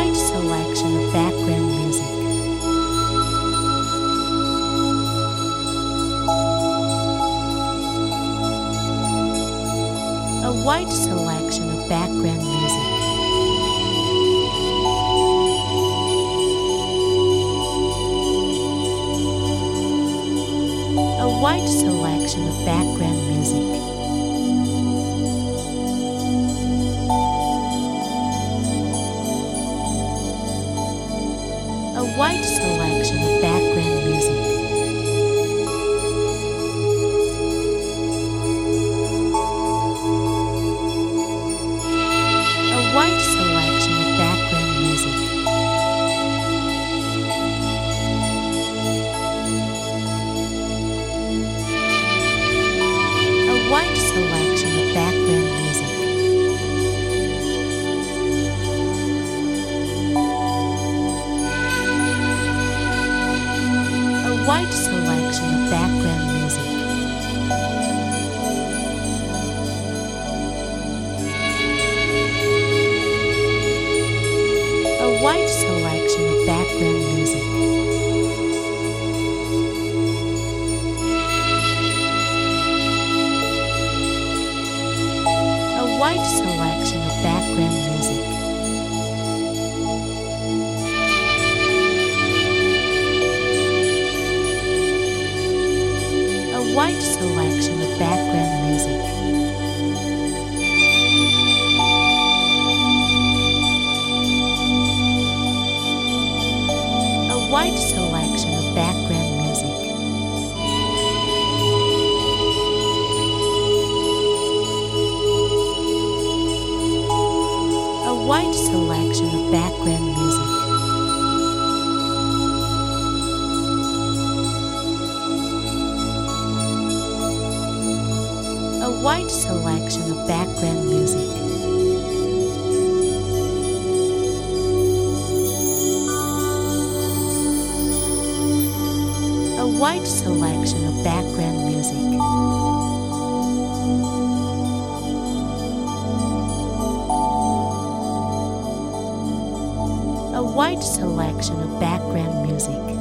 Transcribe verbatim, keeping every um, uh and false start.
wide selection of background music. A wide selection of background music. A wide selection of background music. A wide selection of background music. A wide selection of background music. A wide selection of background music. A wide selection of background music. A wide selection of background music. A wide selection of background music. A wide selection of background music. A wide selection of background music. A wide selection of background music. A wide selection of background music. A wide selection of background music. A wide selection of background music.